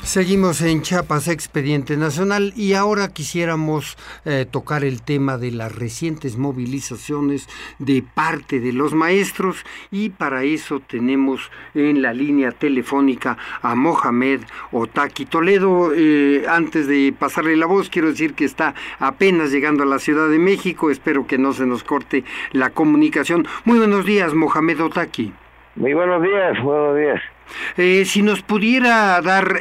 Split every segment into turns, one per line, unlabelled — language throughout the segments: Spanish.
Seguimos en Chiapas Expediente Nacional y ahora quisiéramos tocar el tema de las recientes movilizaciones de parte de los maestros, y para eso tenemos en la línea telefónica a Mohamed Otaki Toledo. Antes de pasarle la voz, quiero decir que está apenas llegando a la Ciudad de México. Espero que no se nos corte la comunicación. Muy buenos días, Mohamed Otaki.
Muy buenos días, buenos días.
Si nos pudiera dar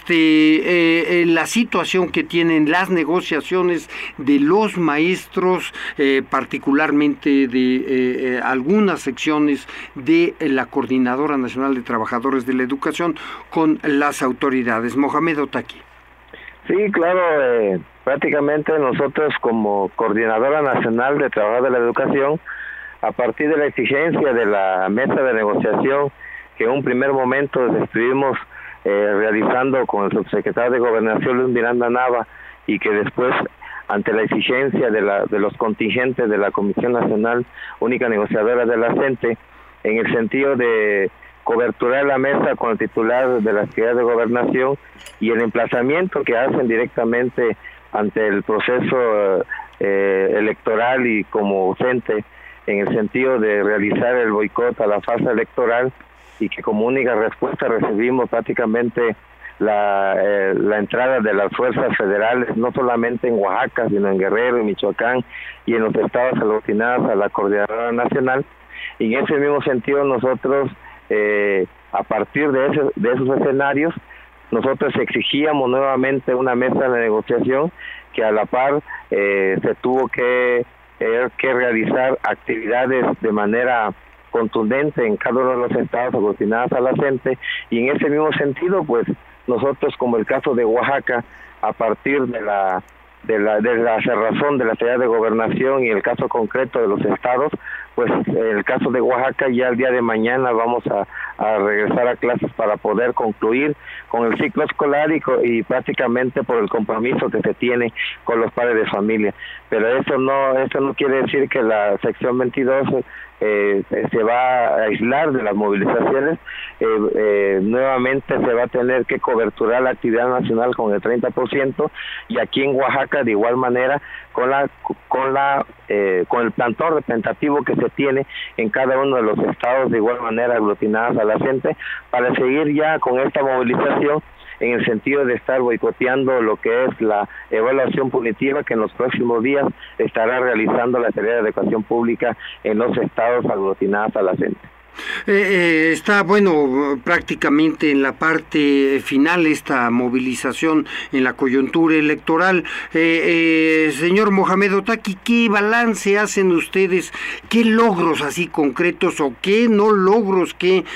la situación que tienen las negociaciones de los maestros, particularmente de algunas secciones de la Coordinadora Nacional de Trabajadores de la Educación con las autoridades. Mohamed Otaki.
Sí, claro, prácticamente nosotros como Coordinadora Nacional de Trabajadores de la Educación, a partir de la exigencia de la mesa de negociación que en un primer momento estuvimos realizando con el subsecretario de Gobernación, Luis Miranda Nava, y que después, ante la exigencia de los contingentes de la Comisión Nacional Única Negociadora de la CENTE, en el sentido de coberturar la mesa con el titular de la Secretaría de Gobernación y el emplazamiento que hacen directamente ante el proceso electoral y como CENTE, en el sentido de realizar el boicot a la farsa electoral, y que como única respuesta recibimos prácticamente la entrada de las fuerzas federales, no solamente en Oaxaca, sino en Guerrero, en Michoacán y en los estados aglutinados a la Coordinadora Nacional. Y en ese mismo sentido nosotros, a partir de esos escenarios, nosotros exigíamos nuevamente una mesa de negociación que a la par se tuvo que realizar actividades de manera contundente en cada uno de los estados aglutinados a la CENTE, y en ese mismo sentido, pues nosotros, como el caso de Oaxaca, a partir de la cerrazón de la Secretaría de Gobernación y el caso concreto de los estados, pues en el caso de Oaxaca ya el día de mañana vamos a regresar a clases para poder concluir con el ciclo escolar y prácticamente por el compromiso que se tiene con los padres de familia. Pero eso no quiere decir que la sección 22 se va a aislar de las movilizaciones. Nuevamente se va a tener que coberturar la actividad nacional con el 30%, y aquí en Oaxaca de igual manera con el plantón representativo que se tiene en cada uno de los estados de igual manera aglutinadas a la gente, para seguir ya con esta movilización en el sentido de estar boicoteando lo que es la evaluación punitiva que en los próximos días estará realizando la Secretaría de Educación Pública en los estados aglutinados a la CENTE.
Está, prácticamente en la parte final esta movilización en la coyuntura electoral. Señor Mohamed Otaki, ¿qué balance hacen ustedes? ¿Qué logros así concretos o qué no logros? ¿Qué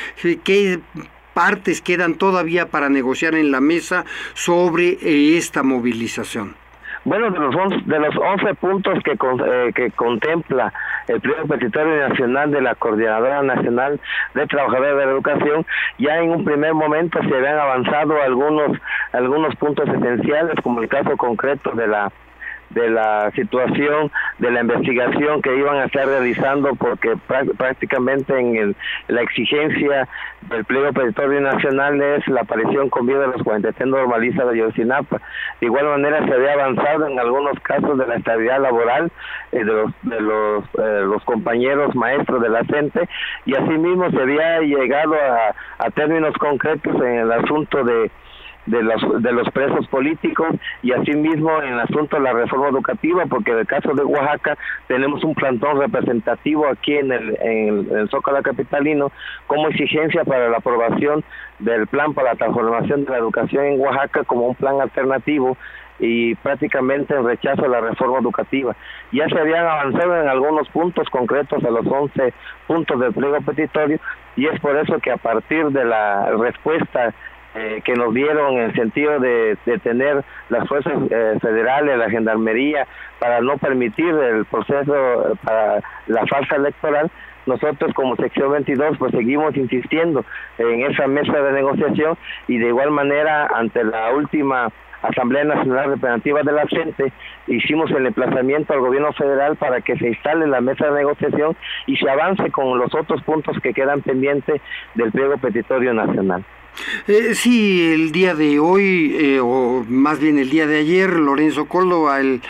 partes quedan todavía para negociar en la mesa sobre esta movilización?
Bueno, de los 11 puntos que contempla el Pliego Petitorio Nacional de la Coordinadora Nacional de Trabajadores de la Educación, ya en un primer momento se habían avanzado algunos puntos esenciales, como el caso concreto de la situación de la investigación que iban a estar realizando, porque prácticamente en la exigencia del Pliego Petitorio Nacional es la aparición con vida de los 43 normalistas de Ayotzinapa. De igual manera se había avanzado en algunos casos de la estabilidad laboral de los compañeros maestros de la CENTE, y asimismo se había llegado a términos concretos en el asunto de los presos políticos, y asimismo en el asunto de la reforma educativa, porque en el caso de Oaxaca tenemos un plantón representativo aquí en el Zócalo capitalino como exigencia para la aprobación del plan para la transformación de la educación en Oaxaca como un plan alternativo, y prácticamente en rechazo a la reforma educativa. Ya se habían avanzado en algunos puntos concretos a los 11 puntos del pliego petitorio, y es por eso que a partir de la respuesta que nos dieron en el sentido de tener las fuerzas federales, la gendarmería, para no permitir el proceso para la farsa electoral, nosotros como sección 22 pues seguimos insistiendo en esa mesa de negociación, y de igual manera ante la última Asamblea Nacional Representativa de la CENTE hicimos el emplazamiento al gobierno federal para que se instale la mesa de negociación y se avance con los otros puntos que quedan pendientes del pliego petitorio nacional.
Sí, el día de hoy, o más bien el día de ayer, Lorenzo Córdoba, el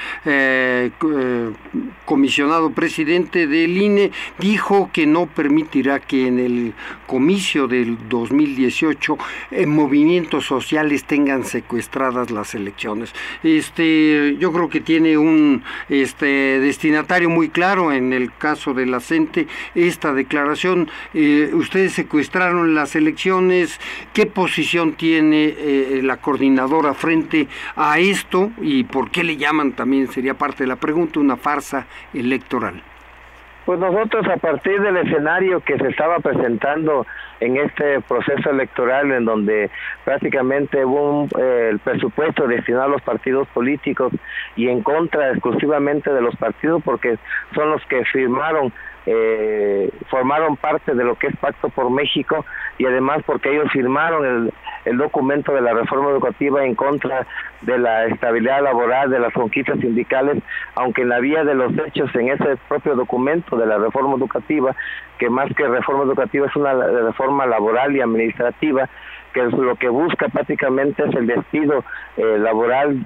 comisionado presidente del INE, dijo que no permitirá que en el comicio del 2018 movimientos sociales tengan secuestradas las elecciones. Yo creo que tiene un destinatario muy claro en el caso de la CENTE, esta declaración. Ustedes secuestraron las elecciones. ¿Qué posición tiene la coordinadora frente a esto y por qué le llaman, también sería parte de la pregunta, una farsa electoral?
Pues nosotros, a partir del escenario que se estaba presentando en este proceso electoral, en donde prácticamente hubo el presupuesto destinado a los partidos políticos y en contra exclusivamente de los partidos, porque son los que formaron parte de lo que es Pacto por México, y además porque ellos firmaron el documento de la reforma educativa en contra de la estabilidad laboral, de las conquistas sindicales, aunque en la vía de los hechos, en ese propio documento de la reforma educativa, que más que reforma educativa es una reforma laboral y administrativa, que es lo que busca prácticamente es el despido laboral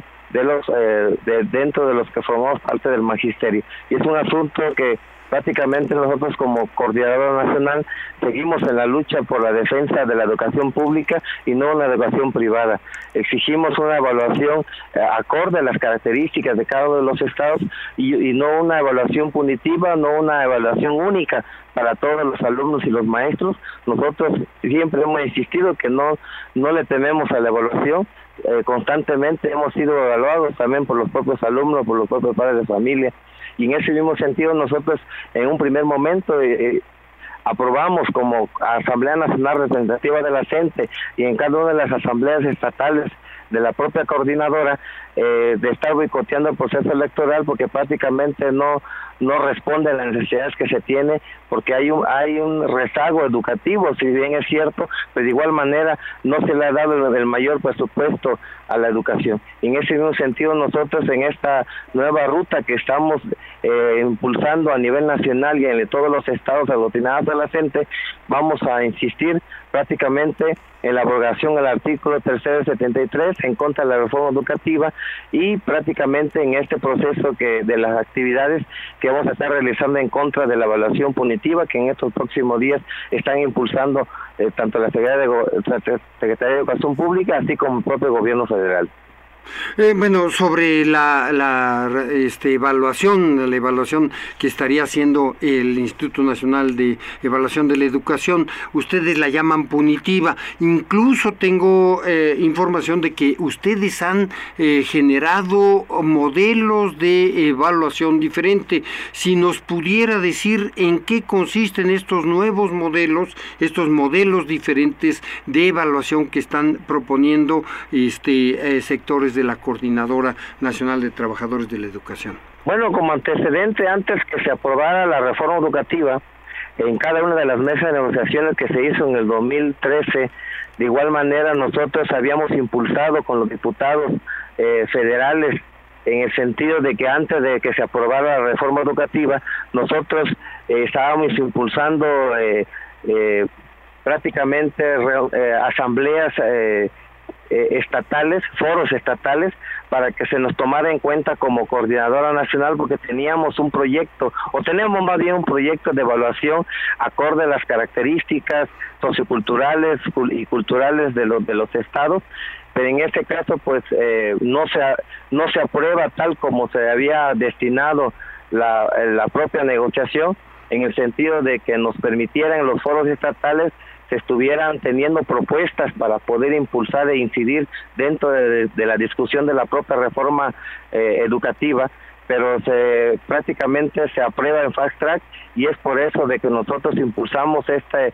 de dentro de los que formamos parte del magisterio. Y es un asunto que prácticamente nosotros, como Coordinadora Nacional, seguimos en la lucha por la defensa de la educación pública y no una educación privada. Exigimos una evaluación acorde a las características de cada uno de los estados y no una evaluación punitiva, no una evaluación única para todos los alumnos y los maestros. Nosotros siempre hemos insistido que no le tememos a la evaluación. Constantemente hemos sido evaluados también por los propios alumnos, por los propios padres de familia, y en ese mismo sentido nosotros en un primer momento aprobamos como Asamblea Nacional Representativa de la CENTE y en cada una de las asambleas estatales de la propia coordinadora de estar boicoteando el proceso electoral, porque prácticamente no responde a las necesidades que se tiene, porque hay un rezago educativo, si bien es cierto, pero de igual manera no se le ha dado el mayor presupuesto a la educación. Y en ese mismo sentido nosotros, en esta nueva ruta que estamos impulsando a nivel nacional y en todos los estados aglutinados de la CENTE, vamos a insistir prácticamente en la abrogación del artículo 373 en contra de la reforma educativa, y prácticamente en este proceso de las actividades que vamos a estar realizando en contra de la evaluación punitiva, que en estos próximos días están impulsando tanto la Secretaría de Educación Pública así como el propio gobierno federal.
Bueno, sobre la evaluación que estaría haciendo el Instituto Nacional de Evaluación de la Educación, ustedes la llaman punitiva. Incluso tengo información de que ustedes han generado modelos de evaluación diferente. Si nos pudiera decir en qué consisten estos nuevos modelos, estos modelos diferentes de evaluación que están proponiendo sectores de la Coordinadora Nacional de Trabajadores de la Educación.
Bueno, como antecedente, antes que se aprobara la reforma educativa, en cada una de las mesas de negociaciones que se hizo en el 2013, de igual manera nosotros habíamos impulsado con los diputados federales, en el sentido de que antes de que se aprobara la reforma educativa, nosotros estábamos impulsando prácticamente asambleas estatales, foros estatales, para que se nos tomara en cuenta como Coordinadora Nacional, porque teníamos un proyecto, o tenemos más bien un proyecto de evaluación acorde a las características socioculturales y culturales de los estados, pero en este caso pues no se aprueba tal como se había destinado la propia negociación, en el sentido de que nos permitieran los foros estatales se estuvieran teniendo propuestas para poder impulsar e incidir dentro de la discusión de la propia reforma educativa, pero prácticamente se aprueba en fast track, y es por eso de que nosotros impulsamos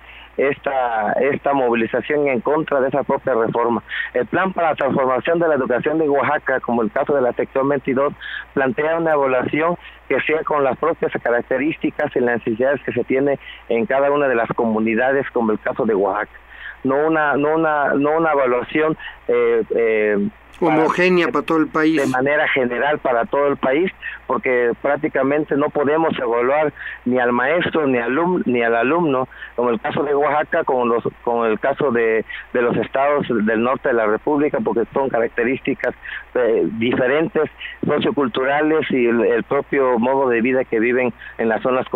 esta movilización en contra de esa propia reforma. El plan para la transformación de la educación de Oaxaca, como el caso de la sección 22, plantea una evaluación que sea con las propias características y las necesidades que se tiene en cada una de las comunidades, como el caso de Oaxaca. No una evaluación
homogénea para todo el país.
De manera general para todo el país, porque prácticamente no podemos evaluar ni al maestro ni al alumno, como el caso de Oaxaca, como el caso de los estados del norte de la República, porque son características diferentes, socioculturales y el propio modo de vida que viven en las zonas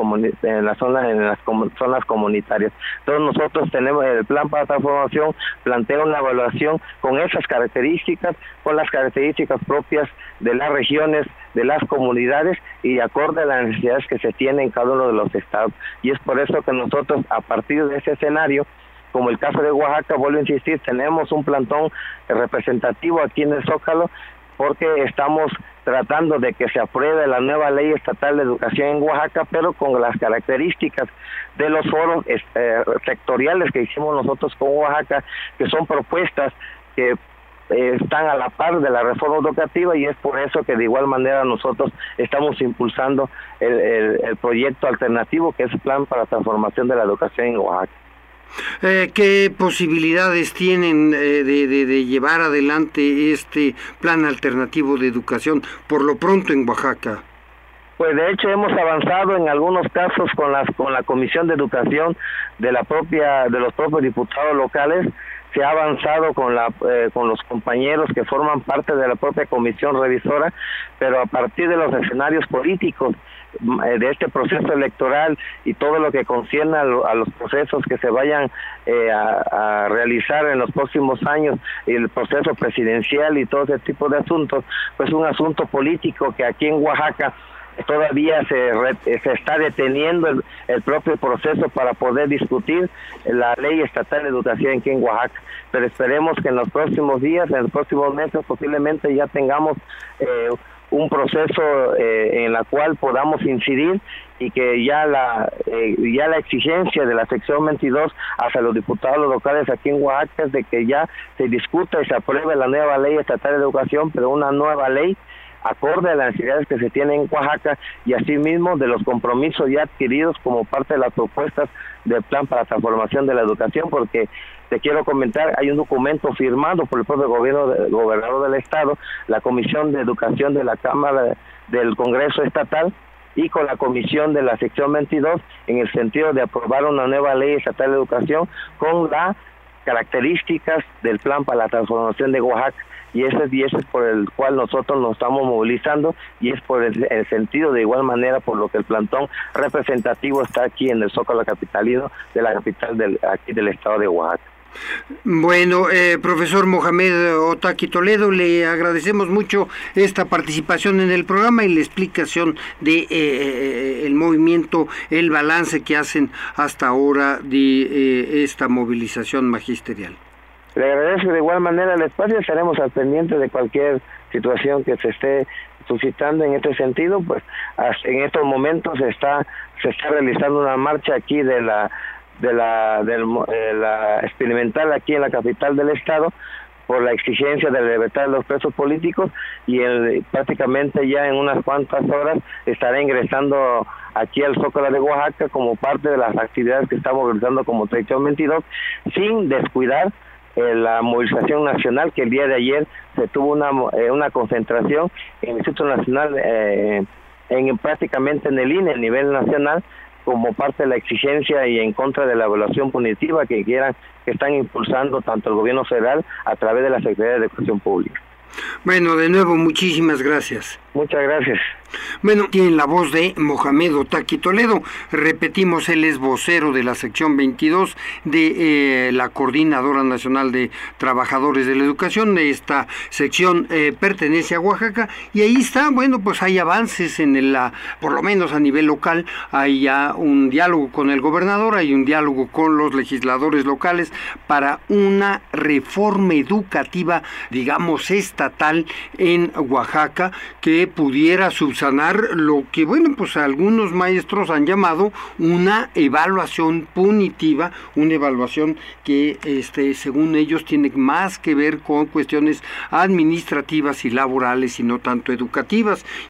zonas comunitarias. Entonces nosotros tenemos el plan para transformación, plantea una evaluación con esas características, con las características propias de las regiones, de las comunidades y acorde a las necesidades que se tienen en cada uno de los estados. Y es por eso que nosotros, a partir de ese escenario, como el caso de Oaxaca, vuelvo a insistir, tenemos un plantón representativo aquí en el Zócalo, porque estamos tratando de que se apruebe la nueva ley estatal de educación en Oaxaca, pero con las características de los foros sectoriales que hicimos nosotros con Oaxaca, que son propuestas que están a la par de la reforma educativa, y es por eso que de igual manera nosotros estamos impulsando el proyecto alternativo, que es el Plan para Transformación de la Educación en Oaxaca.
¿Qué posibilidades tienen de llevar adelante este plan alternativo de educación por lo pronto en Oaxaca?
Pues de hecho hemos avanzado en algunos casos con la Comisión de Educación de los propios diputados locales. Se ha avanzado con los compañeros que forman parte de la propia comisión revisora, pero a partir de los escenarios políticos de este proceso electoral y todo lo que concierne a los procesos que se vayan a realizar en los próximos años, y el proceso presidencial y todo ese tipo de asuntos, pues un asunto político que aquí en Oaxaca todavía se está deteniendo el propio proceso para poder discutir la ley estatal de educación aquí en Oaxaca, pero esperemos que en los próximos días, en los próximos meses posiblemente ya tengamos un proceso en la cual podamos incidir, y que ya la exigencia de la sección 22 hacia los diputados locales aquí en Oaxaca es de que ya se discuta y se apruebe la nueva ley estatal de educación, pero una nueva ley acorde a las necesidades que se tienen en Oaxaca, y asimismo de los compromisos ya adquiridos como parte de las propuestas del Plan para Transformación de la Educación, porque te quiero comentar, hay un documento firmado por el propio gobernador del estado, la Comisión de Educación de la Cámara del Congreso Estatal, y con la comisión de la sección 22, en el sentido de aprobar una nueva ley estatal de educación con las características del Plan para la Transformación de Oaxaca. Y ese es por el cual nosotros nos estamos movilizando, y es por el sentido de igual manera por lo que el plantón representativo está aquí en el Zócalo capitalino de la capital aquí del estado de Oaxaca.
Bueno, profesor Mohamed Otaki Toledo, le agradecemos mucho esta participación en el programa y la explicación de el movimiento, el balance que hacen hasta ahora de esta movilización magisterial.
Le agradezco de igual manera el espacio, estaremos al pendiente de cualquier situación que se esté suscitando en este sentido. Pues en estos momentos se está realizando una marcha aquí de la experimental aquí en la capital del estado por la exigencia de la libertad de los presos políticos, y prácticamente ya en unas cuantas horas estará ingresando aquí al Zócalo de Oaxaca como parte de las actividades que estamos realizando como sección 22, sin descuidar la movilización nacional, que el día de ayer se tuvo una concentración en el Instituto Nacional, prácticamente en el INE a nivel nacional, como parte de la exigencia y en contra de la evaluación punitiva que están impulsando tanto el gobierno federal a través de la Secretaría de Educación Pública.
Bueno, de nuevo, muchísimas gracias.
Muchas gracias.
Bueno, tienen la voz de Mohamed Otaki Toledo. Repetimos, él es vocero de la sección 22 de la Coordinadora Nacional de Trabajadores de la Educación. Esta sección pertenece a Oaxaca, y ahí está, bueno, pues hay avances por lo menos a nivel local. Hay ya un diálogo con el gobernador, hay un diálogo con los legisladores locales para una reforma educativa, digamos, estatal en Oaxaca, que pudiera subsanar lo que, bueno, pues algunos maestros han llamado una evaluación punitiva, una evaluación que según ellos tiene más que ver con cuestiones administrativas y laborales y no tanto educativas.